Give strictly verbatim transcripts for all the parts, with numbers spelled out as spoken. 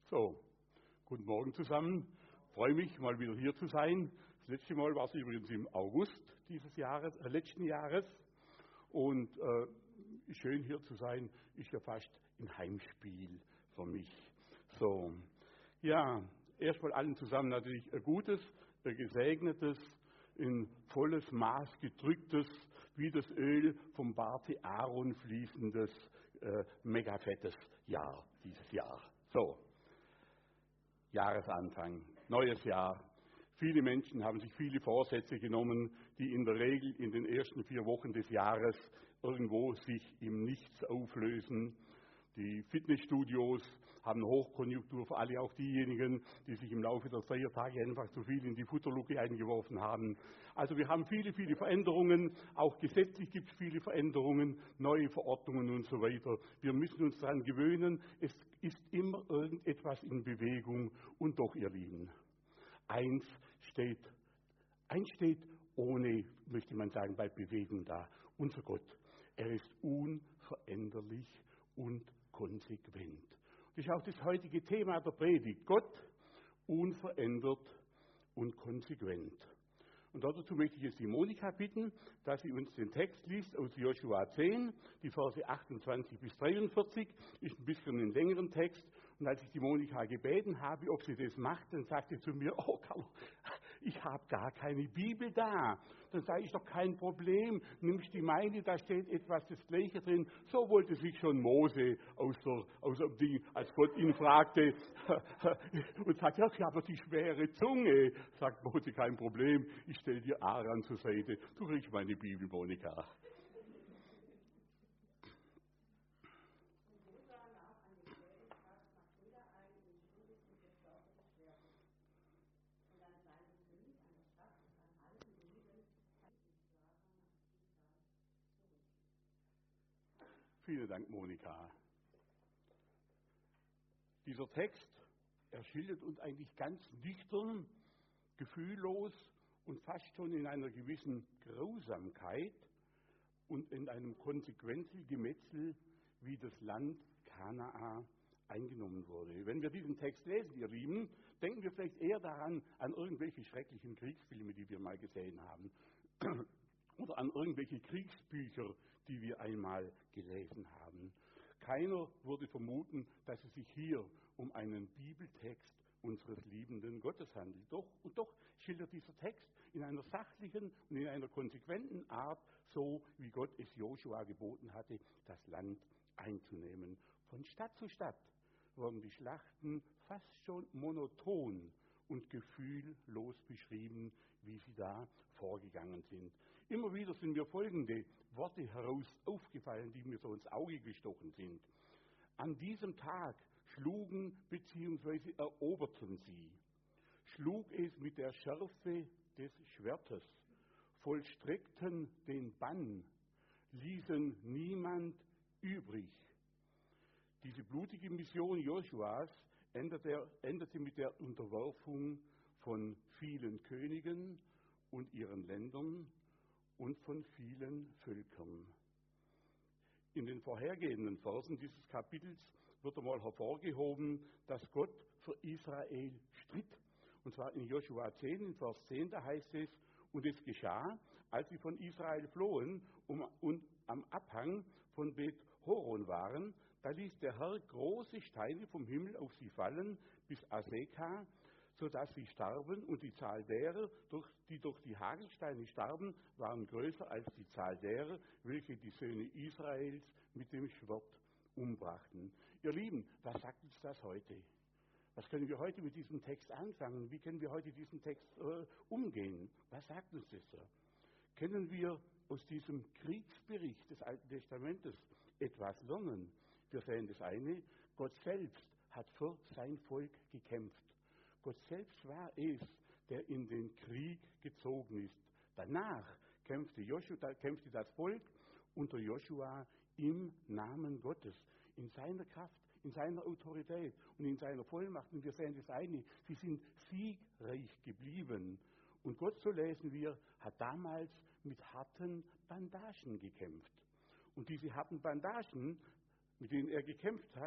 So, guten Morgen zusammen. Ich freue mich, mal wieder hier zu sein. Das letzte Mal war es übrigens im August dieses Jahres, äh, letzten Jahres. Und äh, schön hier zu sein, ist ja fast ein Heimspiel für mich. So, ja, erstmal allen zusammen natürlich ein gutes, ein gesegnetes, in volles Maß gedrücktes, wie das Öl vom Barte Aaron fließendes, äh, mega fettes Jahr dieses Jahr. So. Jahresanfang, neues Jahr. Viele Menschen haben sich viele Vorsätze genommen, die in der Regel in den ersten vier Wochen des Jahres irgendwo sich im Nichts auflösen. Die Fitnessstudios haben Hochkonjunktur für alle, auch diejenigen, die sich im Laufe der Feiertage einfach zu viel in die Futterluke eingeworfen haben. Also wir haben viele, viele Veränderungen, auch gesetzlich gibt es viele Veränderungen, neue Verordnungen und so weiter. Wir müssen uns daran gewöhnen, es ist immer irgendetwas in Bewegung. Und doch, ihr Lieben, eins steht, eins steht ohne, möchte man sagen, bei Bewegung da. Unser Gott, er ist unveränderlich und konsequent. Das ist auch das heutige Thema der Predigt. Gott, unverändert und konsequent. Und dazu möchte ich jetzt die Monika bitten, dass sie uns den Text liest aus Josua zehn, die Verse achtundzwanzig bis dreiundvierzig, ist ein bisschen ein längeren Text. Und als ich die Monika gebeten habe, ob sie das macht, dann sagte sie zu mir, oh Carlo, ich habe gar keine Bibel da. Dann sage ich, doch kein Problem, nimmst die meine, da steht etwas das Gleiche drin. So wollte sich schon Mose aus, der, aus dem Ding, als Gott ihn fragte und sagt, ja, ich habe die schwere Zunge. Sagt Mose, kein Problem, ich stelle dir Aaron zur Seite. Du kriegst meine Bibel, Monika. Vielen Dank, Monika. Dieser Text, er schildert uns eigentlich ganz nüchtern, gefühllos und fast schon in einer gewissen Grausamkeit und in einem konsequenten Gemetzel, wie das Land Kanaan eingenommen wurde. Wenn wir diesen Text lesen, ihr Lieben, denken wir vielleicht eher daran, an irgendwelche schrecklichen Kriegsfilme, die wir mal gesehen haben. Oder an irgendwelche Kriegsbücher, die wir einmal gelesen haben. Keiner würde vermuten, dass es sich hier um einen Bibeltext unseres liebenden Gottes handelt. Doch, und doch schildert dieser Text in einer sachlichen und in einer konsequenten Art, so wie Gott es Josua geboten hatte, das Land einzunehmen. Von Stadt zu Stadt wurden die Schlachten fast schon monoton und gefühllos beschrieben, wie sie da vorgegangen sind. Immer wieder sind mir folgende Worte heraus aufgefallen, die mir so ins Auge gestochen sind. An diesem Tag schlugen bzw. eroberten sie, schlug es mit der Schärfe des Schwertes, vollstreckten den Bann, ließen niemand übrig. Diese blutige Mission Josuas endete, endete mit der Unterwerfung von vielen Königen und ihren Ländern und von vielen Völkern. In den vorhergehenden Versen dieses Kapitels wird einmal hervorgehoben, dass Gott für Israel stritt. Und zwar in Josua zehn, in Vers zehn, da heißt es, und es geschah, als sie von Israel flohen um, und am Abhang von Bet Horon waren, da ließ der Herr große Steine vom Himmel auf sie fallen bis Aseka, sodass sie starben, und die Zahl derer, die durch die Hagelsteine starben, waren größer als die Zahl derer, welche die Söhne Israels mit dem Schwert umbrachten. Ihr Lieben, was sagt uns das heute? Was können wir heute mit diesem Text anfangen? Wie können wir heute diesen Text äh, umgehen? Was sagt uns das so? Können wir aus diesem Kriegsbericht des Alten Testamentes etwas lernen? Wir sehen das eine, Gott selbst hat für sein Volk gekämpft. Gott selbst war es, der in den Krieg gezogen ist. Danach kämpfte, Joshua, kämpfte das Volk unter Joshua im Namen Gottes, in seiner Kraft, in seiner Autorität und in seiner Vollmacht. Und wir sehen das eine, sie sind siegreich geblieben. Und Gott, so lesen wir, hat damals mit harten Bandagen gekämpft. Und diese harten Bandagen, mit denen er gekämpft hat,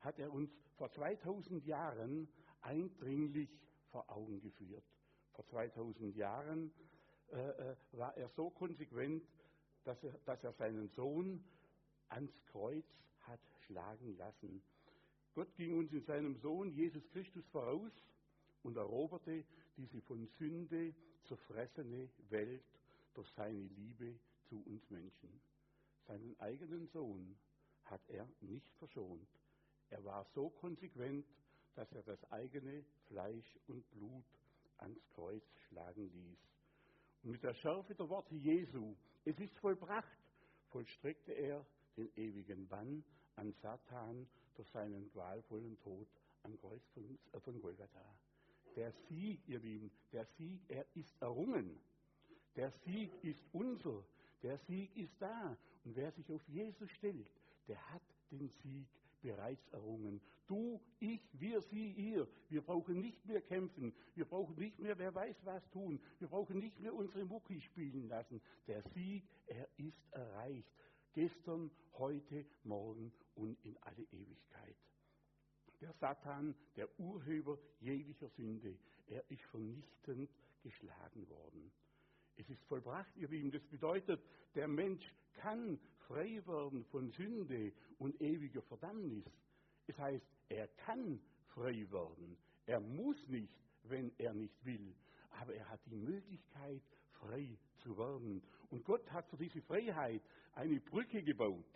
hat er uns vor zweitausend Jahren eindringlich vor Augen geführt. Vor zweitausend Jahren äh, äh, war er so konsequent, dass er, dass er seinen Sohn ans Kreuz hat schlagen lassen. Gott ging uns in seinem Sohn Jesus Christus voraus und eroberte diese von Sünde zerfressene Welt durch seine Liebe zu uns Menschen. Seinen eigenen Sohn hat er nicht verschont. Er war so konsequent, dass er das eigene Fleisch und Blut ans Kreuz schlagen ließ. Und mit der Schärfe der Worte Jesu, es ist vollbracht, vollstreckte er den ewigen Bann an Satan durch seinen qualvollen Tod am Kreuz von, äh, von Golgatha. Der Sieg, ihr Lieben, der Sieg, er ist errungen. Der Sieg ist unser. Der Sieg ist da. Und wer sich auf Jesus stellt, der hat den Sieg bereits errungen. Du, ich, wir, sie, ihr. Wir brauchen nicht mehr kämpfen. Wir brauchen nicht mehr, wer weiß was tun. Wir brauchen nicht mehr unsere Mucki spielen lassen. Der Sieg, er ist erreicht. Gestern, heute, morgen und in alle Ewigkeit. Der Satan, der Urheber jeglicher Sünde, er ist vernichtend geschlagen worden. Es ist vollbracht, ihr Lieben. Das bedeutet, der Mensch kann frei werden von Sünde und ewiger Verdammnis. Es heißt, er kann frei werden. Er muss nicht, wenn er nicht will. Aber er hat die Möglichkeit, frei zu werden. Und Gott hat für diese Freiheit eine Brücke gebaut.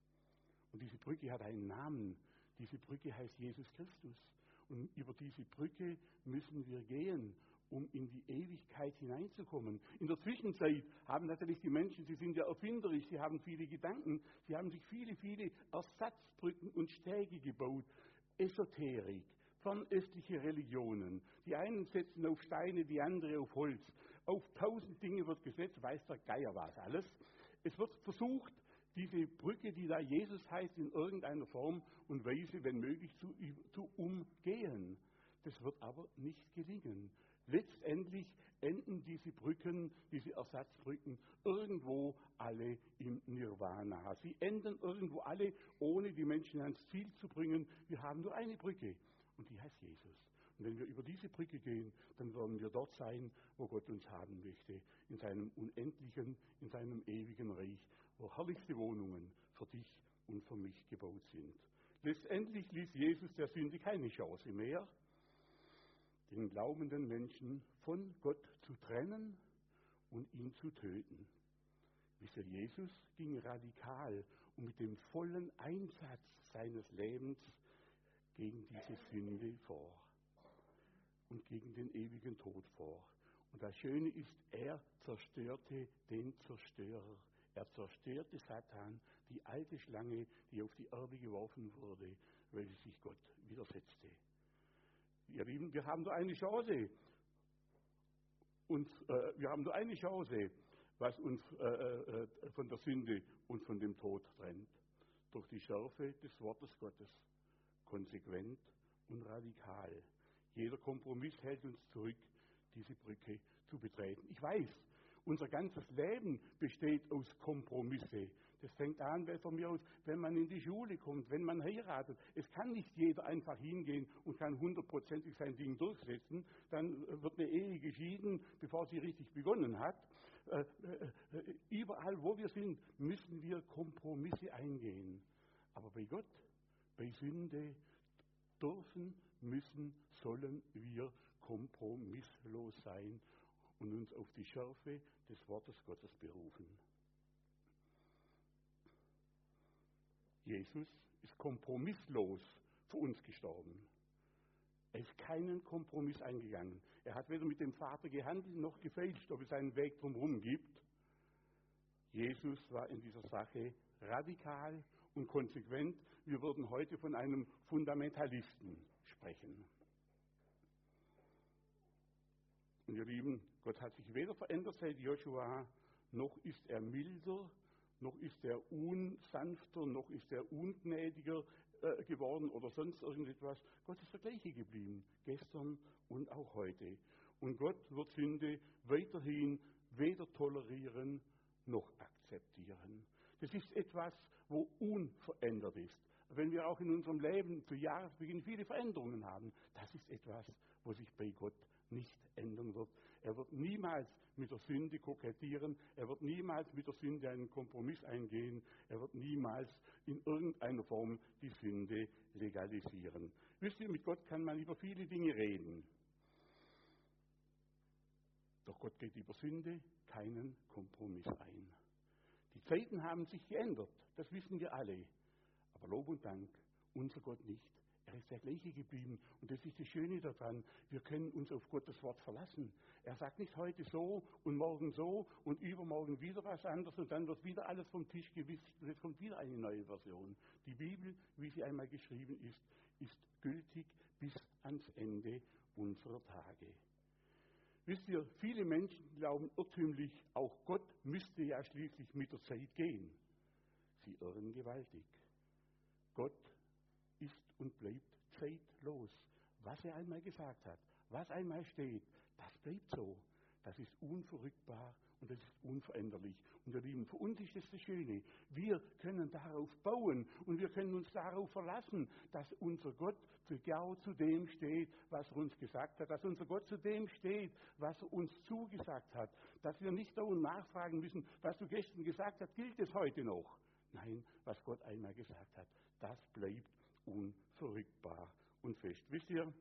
Und diese Brücke hat einen Namen. Diese Brücke heißt Jesus Christus. Und über diese Brücke müssen wir gehen, um in die Ewigkeit hineinzukommen. In der Zwischenzeit haben natürlich die Menschen, sie sind ja erfinderisch, sie haben viele Gedanken, sie haben sich viele, viele Ersatzbrücken und Stege gebaut. Esoterik, fernöstliche Religionen. Die einen setzen auf Steine, die anderen auf Holz. Auf tausend Dinge wird gesetzt, weiß der Geier was alles. Es wird versucht, diese Brücke, die da Jesus heißt, in irgendeiner Form und Weise, wenn möglich, zu, zu umgehen. Das wird aber nicht gelingen. Letztendlich enden diese Brücken, diese Ersatzbrücken, irgendwo alle im Nirvana. Sie enden irgendwo alle, ohne die Menschen ans Ziel zu bringen. Wir haben nur eine Brücke und die heißt Jesus. Und wenn wir über diese Brücke gehen, dann werden wir dort sein, wo Gott uns haben möchte, in seinem unendlichen, in seinem ewigen Reich, wo herrlichste Wohnungen für dich und für mich gebaut sind. Letztendlich ließ Jesus der Sünde keine Chance mehr, den glaubenden Menschen von Gott zu trennen und ihn zu töten. Wisst ihr, Jesus ging radikal und mit dem vollen Einsatz seines Lebens gegen diese Sünde vor und gegen den ewigen Tod vor. Und das Schöne ist, er zerstörte den Zerstörer. Er zerstörte Satan, die alte Schlange, die auf die Erde geworfen wurde, weil sie sich Gott widersetzte. Ihr Lieben, wir haben nur eine Chance. Uns, äh, wir haben nur eine Chance, was uns äh, äh, von der Sünde und von dem Tod trennt. Durch die Schärfe des Wortes Gottes. Konsequent und radikal. Jeder Kompromiss hält uns zurück, diese Brücke zu betreten. Ich weiß, unser ganzes Leben besteht aus Kompromisse. Das fängt an, weil von mir aus, wenn man in die Schule kommt, wenn man heiratet. Es kann nicht jeder einfach hingehen und kann hundertprozentig sein Ding durchsetzen. Dann wird eine Ehe geschieden, bevor sie richtig begonnen hat. Äh, äh, überall, wo wir sind, müssen wir Kompromisse eingehen. Aber bei Gott, bei Sünde, dürfen, müssen, sollen wir kompromisslos sein und uns auf die Schärfe des Wortes Gottes berufen. Jesus ist kompromisslos für uns gestorben. Er ist keinen Kompromiss eingegangen. Er hat weder mit dem Vater gehandelt noch gefälscht, ob es einen Weg drumherum gibt. Jesus war in dieser Sache radikal und konsequent. Wir würden heute von einem Fundamentalisten sprechen. Und ihr Lieben, Gott hat sich weder verändert seit Joshua, noch ist er milder, noch ist er unsanfter, noch ist er ungnädiger äh, geworden oder sonst irgendetwas. Gott ist der gleiche geblieben, gestern und auch heute. Und Gott wird Sünde weiterhin weder tolerieren noch akzeptieren. Das ist etwas, wo unverändert ist. wenn wir auch in unserem Leben zu Jahresbeginn viele Veränderungen haben, das ist etwas, wo sich bei Gott nicht ändern wird. Er wird niemals mit der Sünde kokettieren, er wird niemals mit der Sünde einen Kompromiss eingehen, er wird niemals in irgendeiner Form die Sünde legalisieren. Wisst ihr, mit Gott kann man über viele Dinge reden. Doch Gott geht über Sünde keinen Kompromiss ein. Die Zeiten haben sich geändert, das wissen wir alle. Aber Lob und Dank, unser Gott nicht. Er ist der gleiche geblieben. Und das ist das Schöne daran. Wir können uns auf Gottes Wort verlassen. Er sagt nicht heute so und morgen so und übermorgen wieder was anderes und dann wird wieder alles vom Tisch gewischt und es kommt wieder eine neue Version. Die Bibel, wie sie einmal geschrieben ist, ist gültig bis ans Ende unserer Tage. Wisst ihr, viele Menschen glauben irrtümlich, auch Gott müsste ja schließlich mit der Zeit gehen. Sie irren gewaltig. Gott ist und bleibt zeitlos. Was er einmal gesagt hat, was einmal steht, das bleibt so. Das ist unverrückbar und das ist unveränderlich. Und ihr Lieben, für uns ist das das Schöne. Wir können darauf bauen und wir können uns darauf verlassen, dass unser Gott genau zu dem steht, was er uns gesagt hat, dass unser Gott zu dem steht, was er uns zugesagt hat, dass wir nicht dauernd nachfragen müssen, was du gestern gesagt hast, gilt es heute noch? Nein, was Gott einmal gesagt hat, das bleibt unverrückbar und fest. Wisst ihr,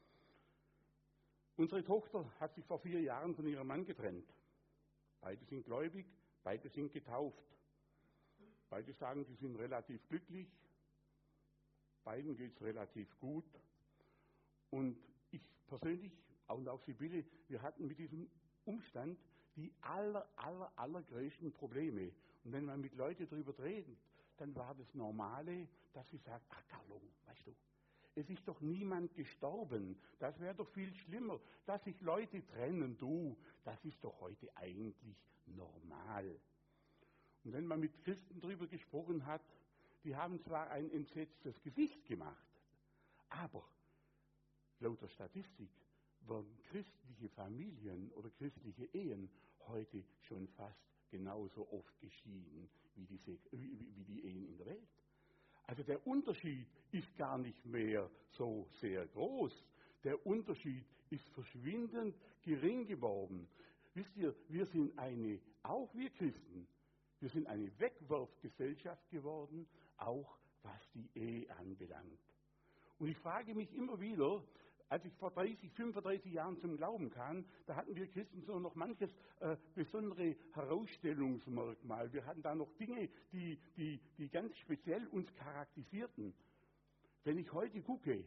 unsere Tochter hat sich vor vier Jahren von ihrem Mann getrennt. Beide sind gläubig, beide sind getauft. Beide sagen, sie sind relativ glücklich. Beiden geht es relativ gut. Und ich persönlich, und auch Sibylle, wir hatten mit diesem Umstand die aller, aller, allergrößten Probleme. Und wenn man mit Leuten darüber redet, dann war das Normale, dass sie sagt, ach Carlo, weißt du, es ist doch niemand gestorben. Das wäre doch viel schlimmer. Dass sich Leute trennen, du, das ist doch heute eigentlich normal. Und wenn man mit Christen darüber gesprochen hat, die haben zwar ein entsetztes Gesicht gemacht, aber laut der Statistik werden christliche Familien oder christliche Ehen heute schon fast genauso oft geschieden wie die, wie, wie die Ehen in der Welt. Also der Unterschied ist gar nicht mehr so sehr groß. Der Unterschied ist verschwindend gering geworden. Wisst ihr, wir sind eine, auch wir Christen, wir sind eine Wegwerfgesellschaft geworden, auch was die Ehe anbelangt. Und ich frage mich immer wieder, als ich vor dreißig, fünfunddreißig Jahren zum Glauben kam, da hatten wir Christen so noch manches äh, besondere Herausstellungsmerkmal. Wir hatten da noch Dinge, die, die, die ganz speziell uns charakterisierten. Wenn ich heute gucke,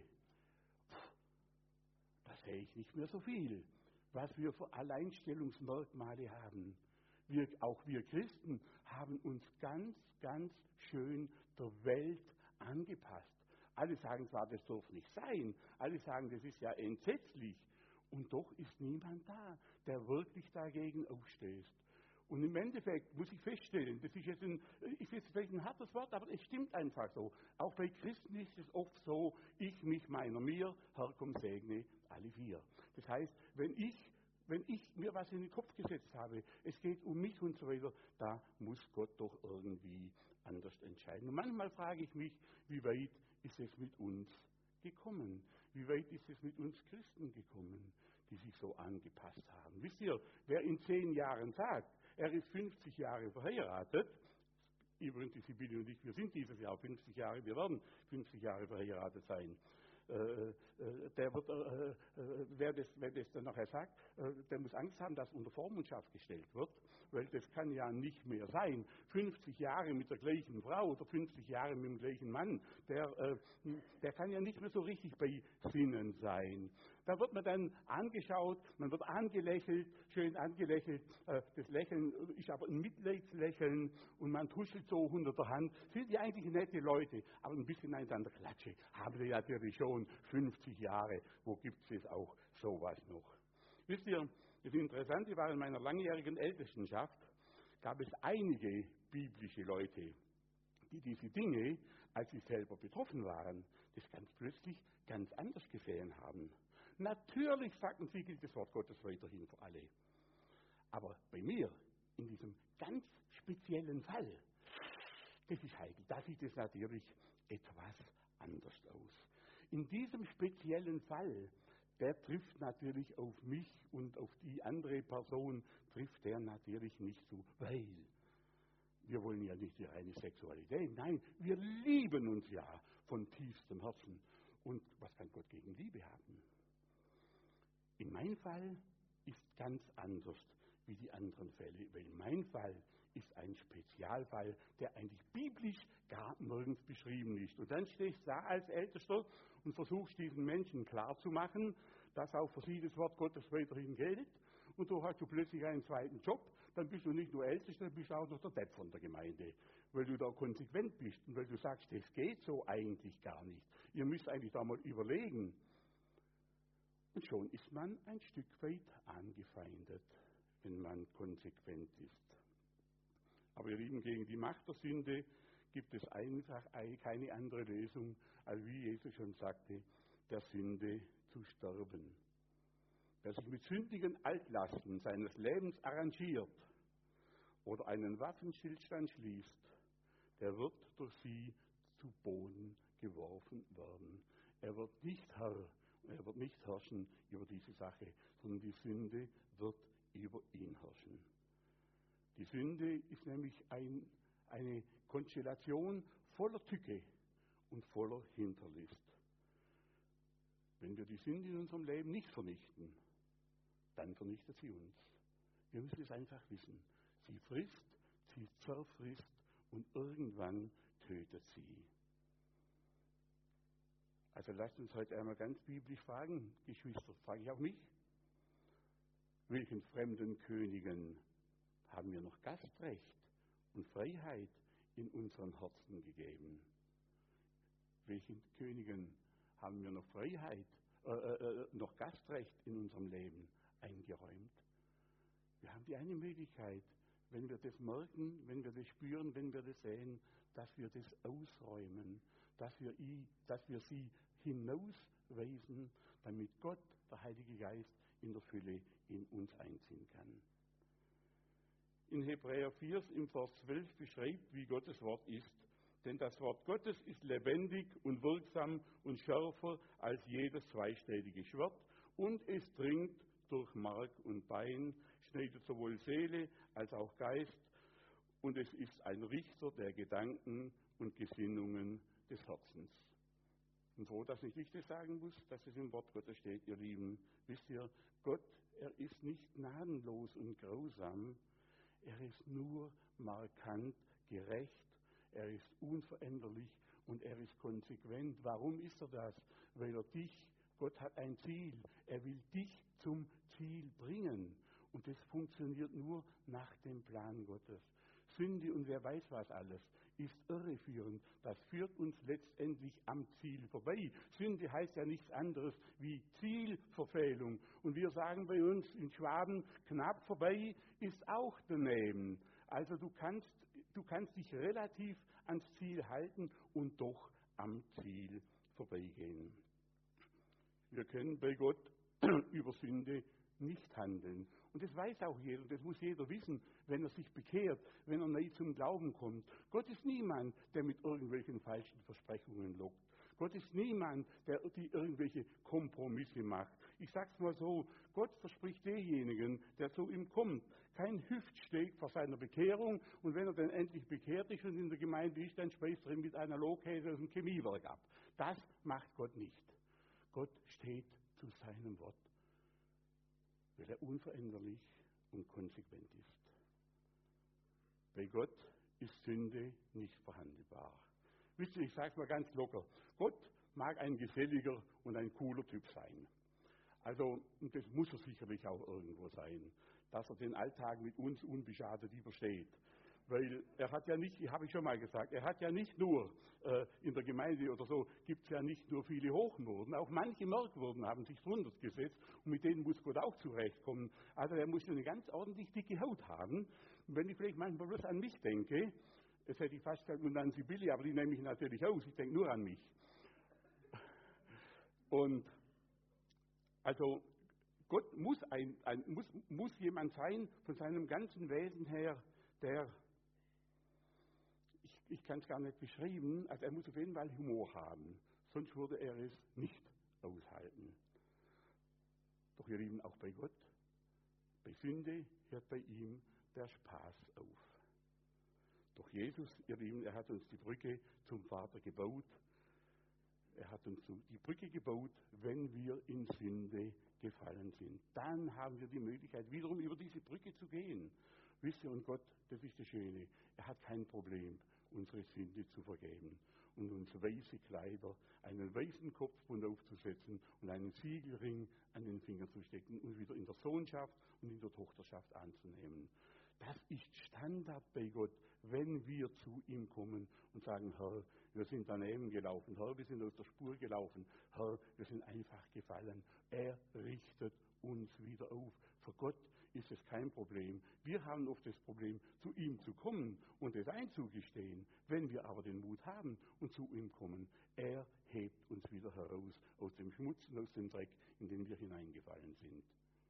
da sehe ich nicht mehr so viel, was wir für Alleinstellungsmerkmale haben. Wir, auch wir Christen haben uns ganz, ganz schön der Welt angepasst. Alle sagen zwar, das darf nicht sein, alle sagen, das ist ja entsetzlich. Und doch ist niemand da, der wirklich dagegen aufstößt. Und im Endeffekt muss ich feststellen, das ist jetzt ein, ich weiß vielleicht ein hartes Wort, aber es stimmt einfach so. Auch bei Christen ist es oft so, ich, mich, meiner, mir, Herr, komm, segne alle vier. Das heißt, wenn ich, wenn ich mir was in den Kopf gesetzt habe, es geht um mich und so weiter, da muss Gott doch irgendwie anders entscheiden. Und manchmal frage ich mich, wie weit ist es mit uns gekommen? Wie weit ist es mit uns Christen gekommen, die sich so angepasst haben? Wisst ihr, wer in zehn Jahren sagt, er ist fünfzig Jahre verheiratet, übrigens die Sibylle und ich, wir sind dieses Jahr fünfzig Jahre, wir werden fünfzig Jahre verheiratet sein. Äh, äh, der wird, äh, äh, wer, das, wer das dann nachher sagt, äh, der muss Angst haben, dass unter Vormundschaft gestellt wird, weil das kann ja nicht mehr sein. fünfzig Jahre mit der gleichen Frau oder fünfzig Jahre mit dem gleichen Mann, der, äh, der kann ja nicht mehr so richtig bei Sinnen sein. Da wird man dann angeschaut, man wird angelächelt, schön angelächelt. Äh, das Lächeln ist aber ein Mitleidslächeln und man tuschelt so unter der Hand. Sind die eigentlich nette Leute, aber ein bisschen eins an der Klatsche haben wir natürlich schon fünfzig Jahre. Wo gibt es auch sowas noch? Wisst ihr, das Interessante war, in meiner langjährigen Ältestenschaft gab es einige biblische Leute, die diese Dinge, als sie selber betroffen waren, das ganz plötzlich ganz anders gesehen haben. Natürlich sagten sie, gilt das Wort Gottes weiterhin für alle. Aber bei mir, in diesem ganz speziellen Fall, das ist heikel, da sieht es natürlich etwas anders aus. In diesem speziellen Fall, der trifft natürlich auf mich und auf die andere Person, trifft der natürlich nicht zu, weil wir wollen ja nicht die reine Sexualität, nein, wir lieben uns ja von tiefstem Herzen. Und was kann Gott gegen Liebe haben? In meinem Fall ist ganz anders wie die anderen Fälle, weil mein Fall ist ein Spezialfall, der eigentlich biblisch gar nirgends beschrieben ist. Und dann stehst du da als Ältester und versuchst diesen Menschen klarzumachen, dass auch für sie das Wort Gottes weiterhin gilt. Und so hast du plötzlich einen zweiten Job, dann bist du nicht nur Ältester, dann bist du auch noch der Depp von der Gemeinde, weil du da konsequent bist und weil du sagst, das geht so eigentlich gar nicht. Ihr müsst eigentlich da mal überlegen. Und schon ist man ein Stück weit angefeindet, wenn man konsequent ist. Aber ihr Lieben, gegen die Macht der Sünde gibt es einfach keine andere Lösung, als wie Jesus schon sagte, der Sünde zu sterben. Wer sich mit sündigen Altlasten seines Lebens arrangiert oder einen Waffenstillstand schließt, der wird durch sie zu Boden geworfen werden. Er wird nicht Herr, er wird nicht herrschen über diese Sache, sondern die Sünde wird über ihn herrschen. Die Sünde ist nämlich ein, eine Konstellation voller Tücke und voller Hinterlist. Wenn wir die Sünde in unserem Leben nicht vernichten, dann vernichtet sie uns. Wir müssen es einfach wissen. Sie frisst, sie zerfrisst und irgendwann tötet sie. Also lasst uns heute einmal ganz biblisch fragen, Geschwister, frage ich auch mich, welchen fremden Königen haben wir noch Gastrecht und Freiheit in unseren Herzen gegeben? Welchen Königen haben wir noch Freiheit, äh, äh, noch Gastrecht in unserem Leben eingeräumt? Wir haben die eine Möglichkeit, wenn wir das merken, wenn wir das spüren, wenn wir das sehen, dass wir das ausräumen, dass wir, i, dass wir sie hinausweisen, damit Gott, der Heilige Geist, in der Fülle in uns einziehen kann. In Hebräer vier im Vers zwölf beschreibt, wie Gottes Wort ist. Denn das Wort Gottes ist lebendig und wirksam und schärfer als jedes zweischneidige Schwert und es dringt durch Mark und Bein, schneidet sowohl Seele als auch Geist und es ist ein Richter der Gedanken und Gesinnungen des Herzens. Und so, dass nicht ich das sagen muss, dass es im Wort Gottes steht, ihr Lieben, wisst ihr, Gott, er ist nicht gnadenlos und grausam, er ist nur markant gerecht, er ist unveränderlich und er ist konsequent. Warum ist er das? Weil er dich, Gott hat ein Ziel, er will dich zum Ziel bringen. Und das funktioniert nur nach dem Plan Gottes. Sünde und wer weiß was alles ist irreführend. Das führt uns letztendlich am Ziel vorbei. Sünde heißt ja nichts anderes wie Zielverfehlung. Und wir sagen bei uns in Schwaben, knapp vorbei ist auch daneben. Also du kannst, du kannst dich relativ ans Ziel halten und doch am Ziel vorbeigehen. Wir können bei Gott über Sünde nicht handeln. Und das weiß auch jeder, und das muss jeder wissen, wenn er sich bekehrt, wenn er neu zum Glauben kommt. Gott ist niemand, der mit irgendwelchen falschen Versprechungen lockt. Gott ist niemand, der die irgendwelche Kompromisse macht. Ich sag's mal so, Gott verspricht denjenigen, der zu ihm kommt, kein Hüftsteg vor seiner Bekehrung, und wenn er dann endlich bekehrt ist und in der Gemeinde ist, dann speist er ihn mit einer Lohkäse aus dem Chemiewerk ab. Das macht Gott nicht. Gott steht zu seinem Wort, weil er unveränderlich und konsequent ist. Bei Gott ist Sünde nicht verhandelbar. Wisst ihr, ich sage es mal ganz locker, Gott mag ein geselliger und ein cooler Typ sein. Also, und das muss er sicherlich auch irgendwo sein, dass er den Alltag mit uns unbeschadet übersteht. Weil er hat ja nicht, habe ich schon mal gesagt, er hat ja nicht nur äh, in der Gemeinde oder so, gibt es ja nicht nur viele Hochwürden, auch manche Merkwürden haben sich drunter gesetzt und mit denen muss Gott auch zurechtkommen. Also er muss eine ganz ordentlich dicke Haut haben. Und wenn ich vielleicht manchmal bloß an mich denke, das hätte ich fast gesagt, und an Sibylle, aber die nehme ich natürlich aus, ich denke nur an mich. Und also Gott muss, ein, ein, muss, muss jemand sein von seinem ganzen Wesen her, der, ich ich kann es gar nicht beschreiben, also er muss auf jeden Fall Humor haben, sonst würde er es nicht aushalten. Doch ihr Lieben, auch bei Gott, bei Sünde hört bei ihm der Spaß auf. Doch Jesus, ihr Lieben, er hat uns die Brücke zum Vater gebaut. Er hat uns die Brücke gebaut, wenn wir in Sünde gefallen sind. Dann haben wir die Möglichkeit, wiederum über diese Brücke zu gehen. Wisst ihr, und Gott, das ist das Schöne, er hat kein Problem, unsere Sünde zu vergeben und uns weiße Kleider, einen weißen Kopfbund aufzusetzen und einen Siegelring an den Finger zu stecken und wieder in der Sohnschaft und in der Tochterschaft anzunehmen. Das ist Standard bei Gott, wenn wir zu ihm kommen und sagen, Herr, wir sind daneben gelaufen, Herr, wir sind aus der Spur gelaufen, Herr, wir sind einfach gefallen. Er richtet uns wieder auf. Für Gott ist es kein Problem. Wir haben oft das Problem, zu ihm zu kommen und es einzugestehen. Wenn wir aber den Mut haben und zu ihm kommen, er hebt uns wieder heraus aus dem Schmutz und aus dem Dreck, in den wir hineingefallen sind.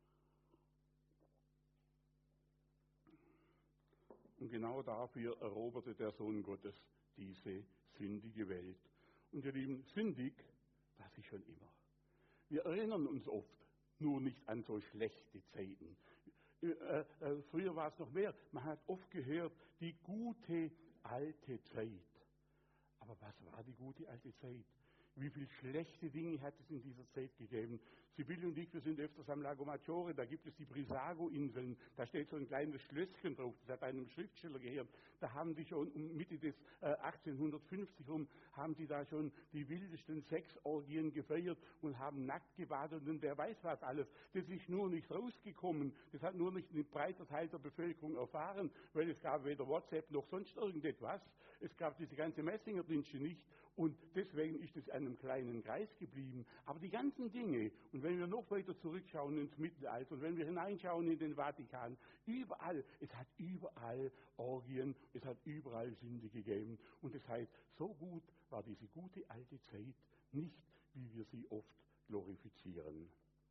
Und genau dafür eroberte der Sohn Gottes diese sündige Welt. Und ihr Lieben, sündig war sie schon immer. Wir erinnern uns oft nur nicht an so schlechte Zeiten. Äh, äh, früher war es noch mehr. Man hat oft gehört, die gute alte Zeit. Aber was war die gute alte Zeit? Wie viele schlechte Dinge hat es in dieser Zeit gegeben? Sibylle und ich, wir sind öfters am Lago Maggiore, da gibt es die Brissago-Inseln, da steht so ein kleines Schlösschen drauf, das hat einem Schriftsteller gehört. Da haben die schon um Mitte des äh, achtzehnhundertfünfzig rum, haben die da schon die wildesten Sexorgien gefeiert und haben nackt gebadet und wer weiß was alles. Das ist nur nicht rausgekommen, das hat nur nicht ein breiter Teil der Bevölkerung erfahren, weil es gab weder WhatsApp noch sonst irgendetwas. Es gab diese ganze Messingerdienste nicht und deswegen ist es einem kleinen Kreis geblieben. Aber die ganzen Dinge, und wenn wir noch weiter zurückschauen ins Mittelalter und wenn wir hineinschauen in den Vatikan, überall, es hat überall Orgien, es hat überall Sünde gegeben. Und das heißt, so gut war diese gute alte Zeit nicht, wie wir sie oft glorifizieren.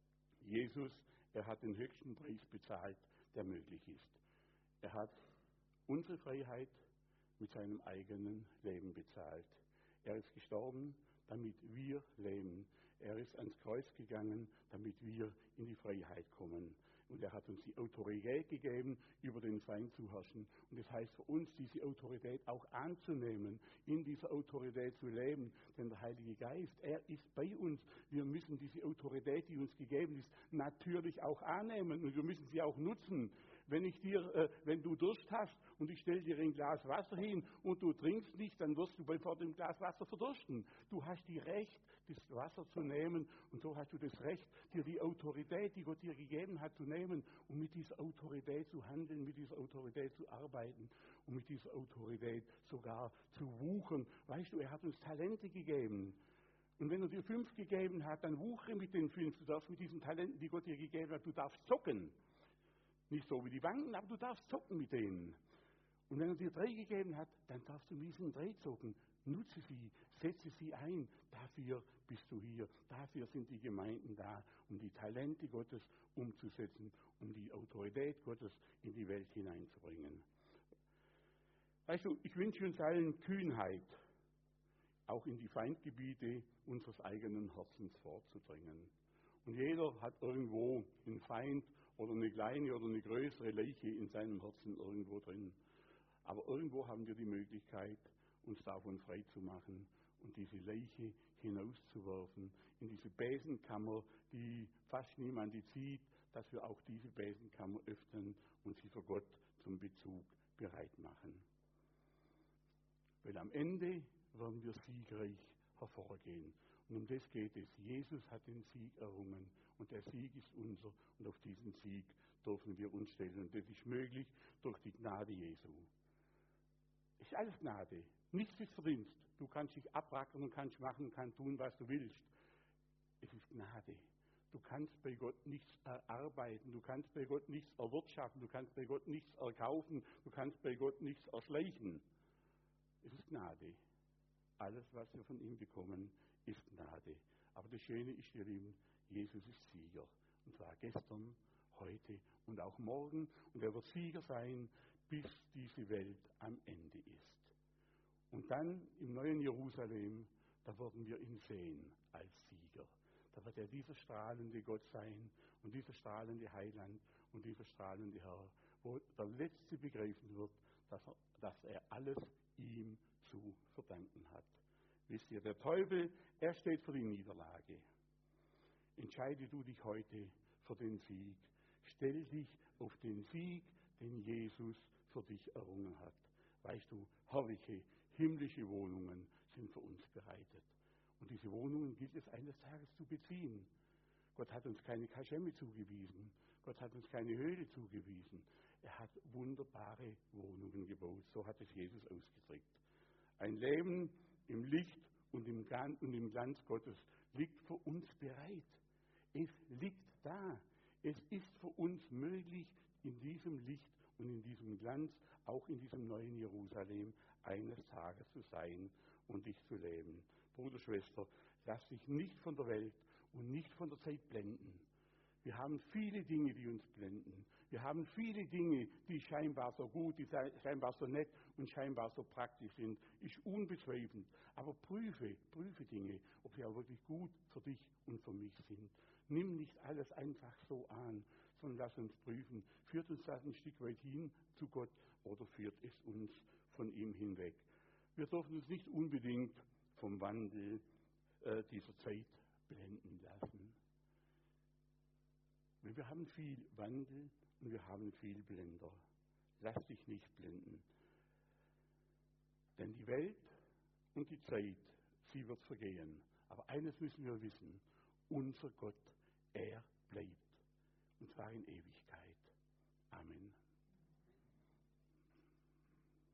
Jesus, er hat den höchsten Preis bezahlt, der möglich ist. Er hat unsere Freiheit mit seinem eigenen Leben bezahlt. Er ist gestorben, damit wir leben. Er ist ans Kreuz gegangen, damit wir in die Freiheit kommen. Und er hat uns die Autorität gegeben, über den Feind zu herrschen. Und das heißt für uns, diese Autorität auch anzunehmen, in dieser Autorität zu leben. Denn der Heilige Geist, er ist bei uns. Wir müssen diese Autorität, die uns gegeben ist, natürlich auch annehmen. Und wir müssen sie auch nutzen. Wenn ich dir, äh, wenn du Durst hast und ich stelle dir ein Glas Wasser hin und du trinkst nicht, dann wirst du vor dem Glas Wasser verdursten. Du hast die Recht, das Wasser zu nehmen und so hast du das Recht, dir die Autorität, die Gott dir gegeben hat, zu nehmen und mit dieser Autorität zu handeln, mit dieser Autorität zu arbeiten und mit dieser Autorität sogar zu wuchern. Weißt du, er hat uns Talente gegeben. Und wenn er dir fünf gegeben hat, dann wuchere mit den fünf. Du darfst mit diesen Talenten, die Gott dir gegeben hat, du darfst zocken. Nicht so wie die Banken, aber du darfst zocken mit denen. Und wenn er dir drei gegeben hat, dann darfst du mit diesen drei zocken. Nutze sie, setze sie ein. Dafür bist du hier. Dafür sind die Gemeinden da, um die Talente Gottes umzusetzen, um die Autorität Gottes in die Welt hineinzubringen. Weißt du, ich wünsche uns allen Kühnheit, auch in die Feindgebiete unseres eigenen Herzens vorzudringen. Und jeder hat irgendwo einen Feind oder eine kleine oder eine größere Leiche in seinem Herzen irgendwo drin. Aber irgendwo haben wir die Möglichkeit, uns davon frei zu machen und diese Leiche hinauszuwerfen in diese Besenkammer, die fast niemand sieht, dass wir auch diese Besenkammer öffnen und sie für Gott zum Bezug bereit machen. Weil am Ende werden wir siegreich hervorgehen. Und um das geht es. Jesus hat den Sieg errungen und der Sieg ist unser und auf diesen Sieg dürfen wir uns stellen. Und das ist möglich durch die Gnade Jesu. Es ist alles Gnade. Nichts ist Verdienst. Du kannst dich abrackern und kannst machen und kannst tun, was du willst. Es ist Gnade. Du kannst bei Gott nichts erarbeiten, du kannst bei Gott nichts erwirtschaften, du kannst bei Gott nichts erkaufen, du kannst bei Gott nichts erschleichen. Es ist Gnade. Alles, was wir von ihm bekommen, ist Gnade. Aber das Schöne ist, ihr Lieben, Jesus ist Sieger. Und zwar gestern, heute und auch morgen. Und er wird Sieger sein, bis diese Welt am Ende ist. Und dann im neuen Jerusalem, da werden wir ihn sehen als Sieger. Da wird er dieser strahlende Gott sein und dieser strahlende Heiland und dieser strahlende Herr, wo der Letzte begreifen wird, dass er, dass er alles ihm zu verdanken hat. Wisst ihr, der Teufel, er steht für die Niederlage. Entscheide du dich heute für den Sieg. Stell dich auf den Sieg, den Jesus für dich errungen hat. Weißt du, herrliche, himmlische Wohnungen sind für uns bereitet. Und diese Wohnungen gilt es eines Tages zu beziehen. Gott hat uns keine Kaschemme zugewiesen. Gott hat uns keine Höhle zugewiesen. Er hat wunderbare Wohnungen gebaut. So hat es Jesus ausgedrückt. Ein Leben im Licht und im Glanz, und im Glanz Gottes liegt für uns bereit. Es liegt da. Es ist für uns möglich, in diesem Licht und in diesem Glanz, auch in diesem neuen Jerusalem, eines Tages zu sein und dich zu leben. Bruder, Schwester, lass dich nicht von der Welt und nicht von der Zeit blenden. Wir haben viele Dinge, die uns blenden. Wir haben viele Dinge, die scheinbar so gut, die scheinbar so nett und scheinbar so praktisch sind. Ist unbezweifelnd. Aber prüfe, prüfe Dinge, ob sie auch wirklich gut für dich und für mich sind. Nimm nicht alles einfach so an, sondern lass uns prüfen. Führt uns das ein Stück weit hin zu Gott oder führt es uns von ihm hinweg? Wir dürfen uns nicht unbedingt vom Wandel äh, dieser Zeit blenden lassen. Wir haben viel Wandel und wir haben viel Blender. Lass dich nicht blenden. Denn die Welt und die Zeit, sie wird vergehen. Aber eines müssen wir wissen, unser Gott, er bleibt. Und zwar in Ewigkeit. Amen.